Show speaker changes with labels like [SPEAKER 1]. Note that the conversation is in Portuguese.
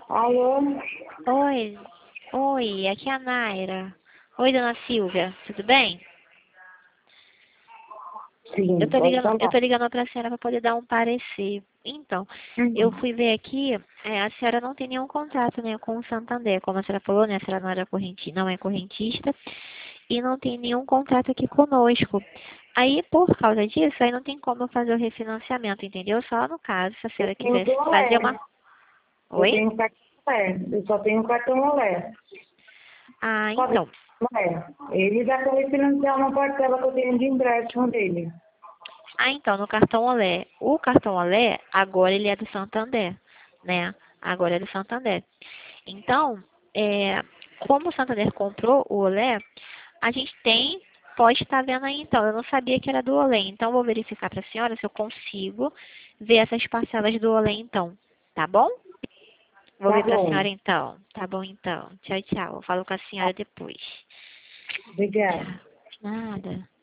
[SPEAKER 1] Alô?
[SPEAKER 2] Oi, oi, aqui é a Naira. Oi, dona Silvia, tudo bem?
[SPEAKER 1] Sim, pode
[SPEAKER 2] Eu
[SPEAKER 1] falar.
[SPEAKER 2] tô ligando pra senhora para poder dar um parecer. Então, eu
[SPEAKER 1] Uhum.
[SPEAKER 2] fui ver aqui, a senhora não tem nenhum contrato, né, com o Santander, como a senhora falou, né, a senhora não era não é correntista, e não tem nenhum contrato aqui conosco. Aí, por causa disso, aí não tem como eu fazer o refinanciamento, entendeu? Só no caso, se a
[SPEAKER 1] Eu
[SPEAKER 2] senhora
[SPEAKER 1] tenho
[SPEAKER 2] quisesse
[SPEAKER 1] do
[SPEAKER 2] fazer uma...
[SPEAKER 1] Olé. Eu
[SPEAKER 2] Oi?
[SPEAKER 1] tenho cartão Olé. Eu só tenho cartão Olé.
[SPEAKER 2] Ah,
[SPEAKER 1] Sabe?
[SPEAKER 2] então.
[SPEAKER 1] Olé. Ele dá para refinanciar uma parcela que eu tenho de empréstimo dele.
[SPEAKER 2] Ah, então, no cartão Olé. O cartão Olé, agora ele é do Santander, né? Agora é do Santander. Então, como o Santander comprou o Olé, a gente pode estar vendo aí então. Eu não sabia que era do Olé, então vou verificar para a senhora se eu consigo ver essas parcelas do Olé então. Tá bom? Vou
[SPEAKER 1] Tá
[SPEAKER 2] ver para a senhora
[SPEAKER 1] bom.
[SPEAKER 2] então. Tá bom então. Tchau, tchau. Eu falo com a senhora depois.
[SPEAKER 1] Obrigada.
[SPEAKER 2] Tchau. Nada.